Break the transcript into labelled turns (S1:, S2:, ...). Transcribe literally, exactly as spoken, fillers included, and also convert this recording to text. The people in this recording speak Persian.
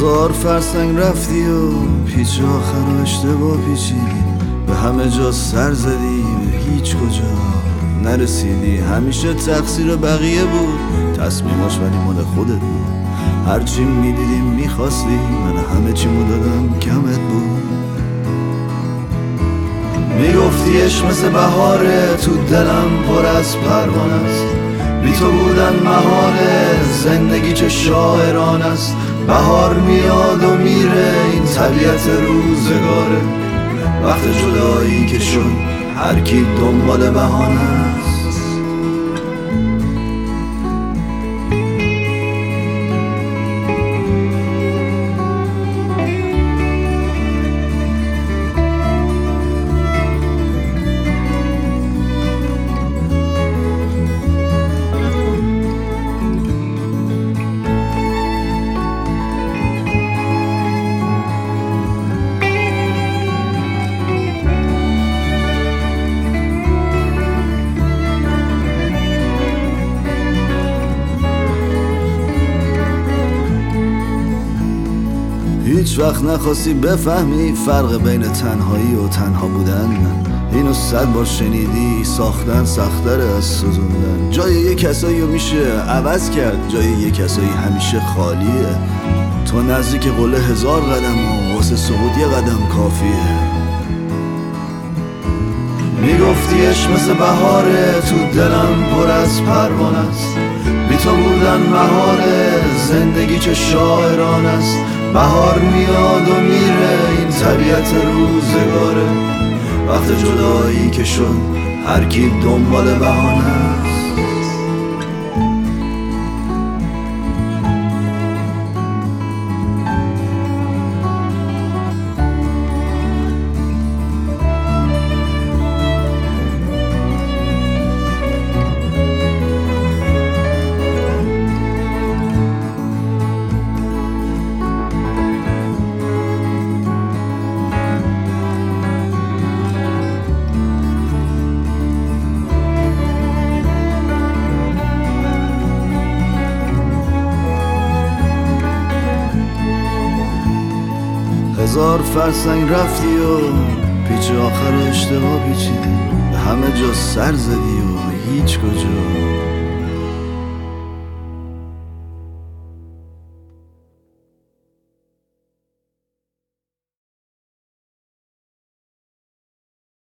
S1: هزار فرسنگ رفتی و پیچ آخر و اشتباه پیچیدی، به همه جا سر زدی به هیچ کجا نرسیدی. همیشه تقصیر بقیه بود، تصمیماش ولی مال خودت بود. هرچی میدیدیم میخواستی، من همه چی دادم کمت بود. میگفتی عشق مثل بهاره، تو دلم پر از پروانه است. بی تو بودن محاله، زندگی چه شاعران است. بهار میاد و میره، این طبیعت روزگاره. وقت جدایی که شد هر کی دنبال بهانه است. هیچ وقت نخواستی بفهمی فرق بین تنهایی و تنها بودن. اینو صد بار شنیدی، ساختن سختره از سوزوندن. جای یه کسایی رو میشه عوض کرد، جای یه کسایی همیشه خالیه. تو نزدیک قله هزار قدم و واسه صعود یه قدم کافیه. میگفتی عشق مثل بهاره، تو دلم پر از پروانه است. بی تو بودن محاله، زندگی چه شاعران است. بهار میاد و میره، این طبیعت روزگاره. وقت جدایی که شد هر کی دنبال بهانه است. هزار فرسنگ رفتی و پیچ آخر و اشتباه پیچیدی، به همه جا سر زدی و هیچ کجا